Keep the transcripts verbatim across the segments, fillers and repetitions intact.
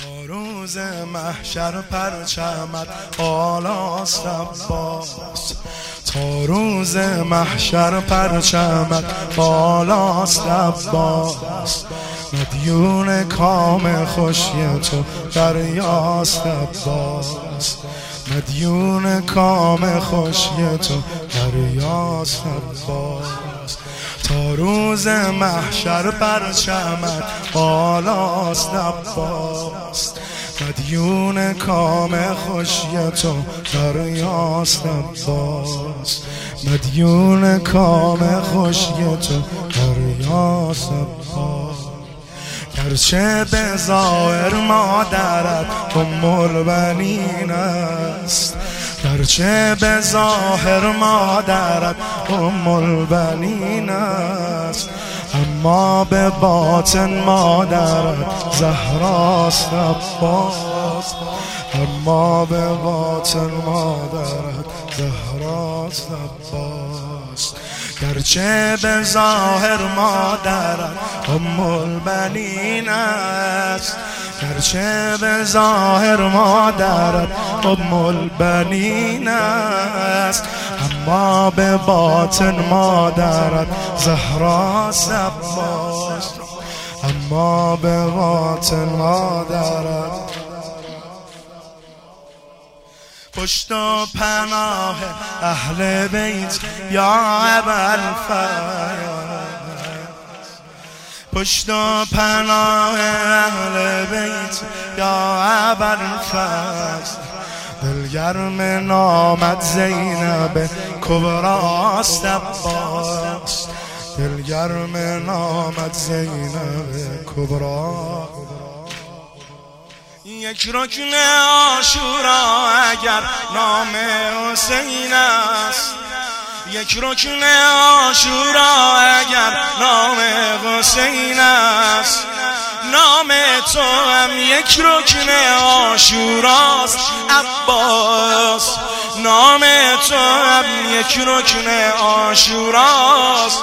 تا روز محشر پرچمت بالاست عباس، تا روز محشر پرچمت بالاست عباس. مدیون کام خوشی تو دریاست عباس، مدیون کام خوشی تو دریاست عباس. تا روز محشر پرچمت بالاست عباس، مدیون کام خوشی تو دریاست عباس، مدیون کام خوشی تو دریاست عباس. گرچه به ظاهر مادرت ام البنین است، گرچه به ظاهر مادرت ام البنین است، اما به باطن مادرت زهراست عباس، اما به باطن مادرت زهراست عباس. گرچه به ظاهر مادرت ام البنین است، گرچه به ظاهر مادرت ام البنین است، اما به باطن مادرت زهراست عباس، اما به باطن مادرت. پشت و پناه اهل بیت یا ابوالفضل، پشت و پناه اهل بیت یا ابوالفضل. دلگرم نامت زینب کبراست عباس، دلگرم نامت زینب کبرا. یک رکن عاشورا اگر نام حسین است، یک رکن عاشورا اگر نام حسین است، نام تو هم یک رکن عاشوراست عباس، نام تو هم یک رکن عاشوراست.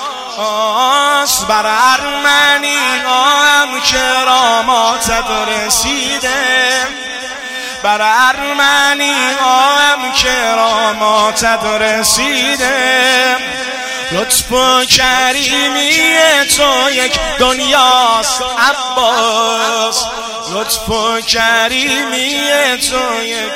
بر ارمنی هم کراماتت رسیده، بر ارمنی هم کراماتت رسیده. لطف و کریمی تو یک دنیاست عباس، لطف و کریمی تو یک.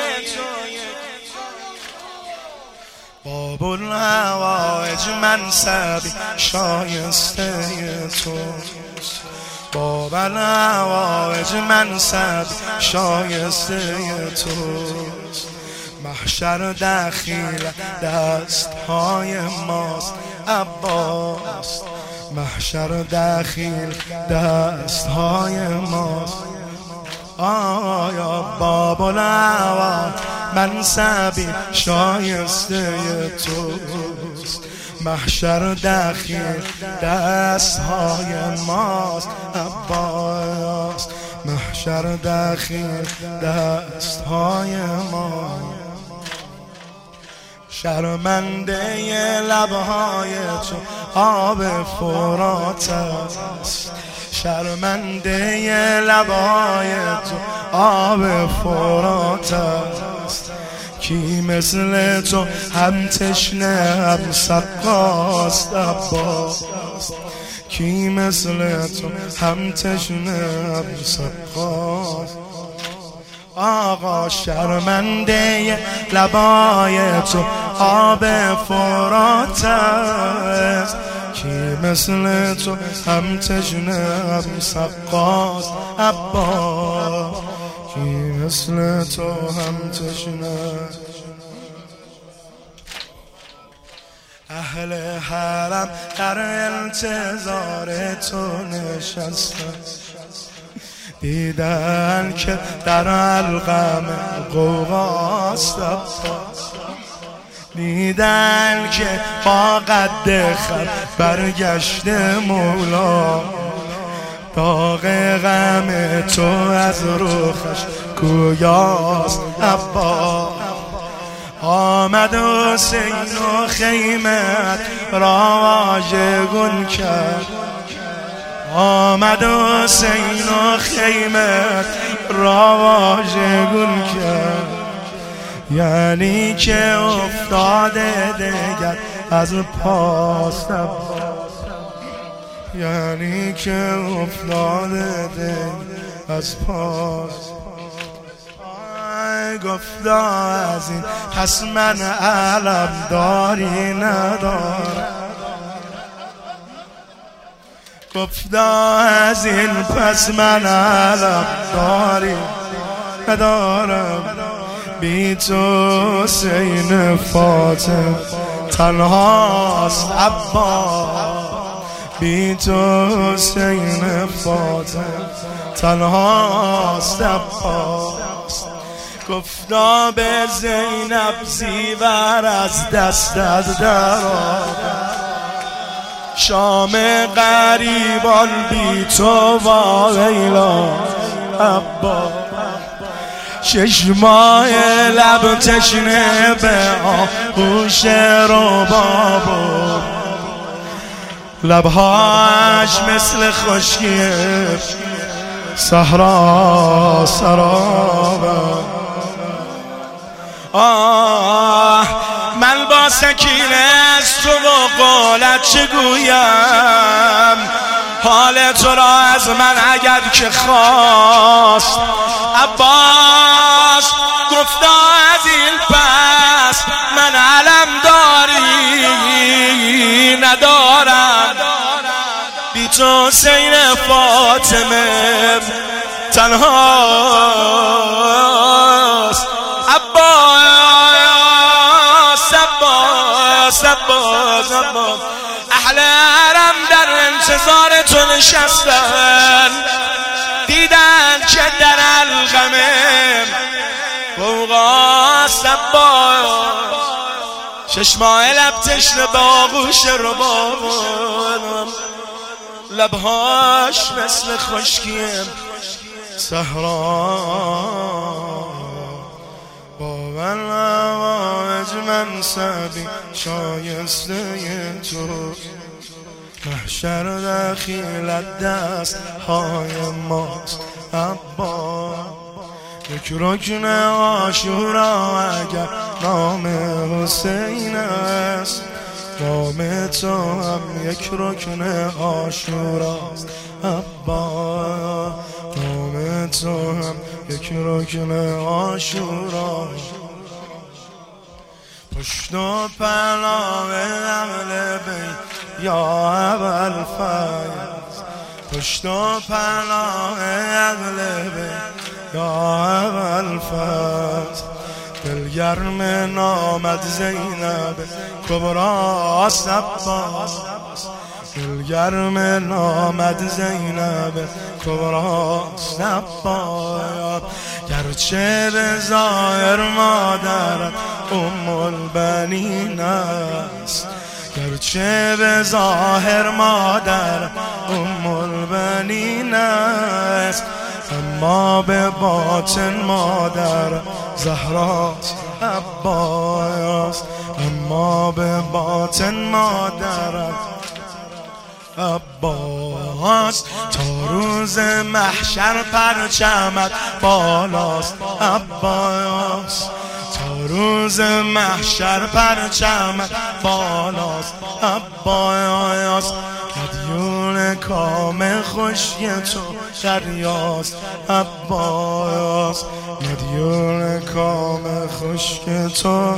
باب الهوایج منصبی شایسته توست، باب الهوایج منصبی شایسته توست. محشر دخیل دست های ماست عباس، محشر دخیل دست های ماست. آیا باب الهوایج منصبی شایسته توست، محشر دخیل دست های ماست عباس، محشر دخیل دست های ماست. شرمنده لبهای تو آب فرات است، شرمنده لبهای تو آب فرات است. کی مثل تو هم تشنه هم سقاست عباس، کی مثل تو هم تشنه هم سقاست. آقا شرمنده لبای تو آب فرات است، کی مثل تو هم تشنه هم سقاست عباس، کی مثل تو هم تشنه. اهل حرم در انتظار تو نشستن، دیدن که در علقم غوغاست عباس، دیدن که با قد خر برگشته مولا، داغ غم تو از رخش گویاست عباس. آمد حسین و خیمت را واژگون کرد، آمد حسین و خیمه را واژگون کرد، یعنی که افتاده دگر از پاس نبود، یعنی که افتاده دگر از پاس. گفتا از این پس من علم داری ندارم، گفتا از این پس من علم داری ندارم، بی تو حسین فاطمه تنهاست عباس، بی تو حسین فاطمه تنهاست عباس. گفتا به زینب زیور از دستت درآورد، شام غریبان بی تو با لیلا عباس، شش ماه لب تشنه به آغوش رباب، لبهاش مثل خشکی صحرا سراب. آه من با سکینه از تو و قولت چه گویم، حال تو را از من اگر که خواست عباس. گفتا از این پس من علم داری ندارم، بی تو حسین فاطمه تنهاست عباس. عباس عباس عباس اهل حرم در انتظار تو نشستن، دیدن که در القمه فوقاست عباس، شش ماه لب تشنه به آغوش رباب، لبهاش مثل خشکی صحرا. با ولواج منصبی شایسته تو، محشر دخیلت دست های ماست عباس. یک رکن عاشورا اگر نام حسین است، نام تو هم یک رکن عاشوراست عباس، نام تو هم یک رکن عاشوراست. پشت و پناه اهل بیت یا ابوالفیض، پشت و پناه اهل بیت یا ابوالفیض، دلگرم نامد زینب کبراست عباس، دلگرم نامد زینب کبراست عباس. گرچه به ظاهر مادرت ام البنین است، گرچه به ظاهر مادر ام البنین است، اما به باطن مادر زهراست عباس، اما به باطن مادر عباس. تا روز محشر پرچمت بالاست عباس، تا روز محشر پرچمت بالاست عباس. مدیون کام خشکی تو دریاست عباس، مدیون کام خشکی تو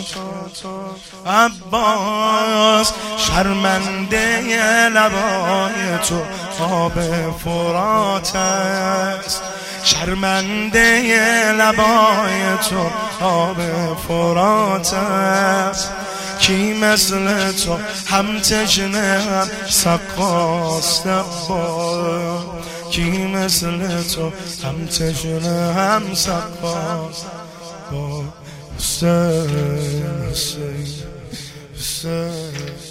عباس. شرمنده لبای تو آب فرات است، شرمنده لبای تو آب فرات است. کی مثل تو هم تشنه هم سقاست عباس، کی مثل تو هم تشنه هم سقاست. با حسین حسین حسین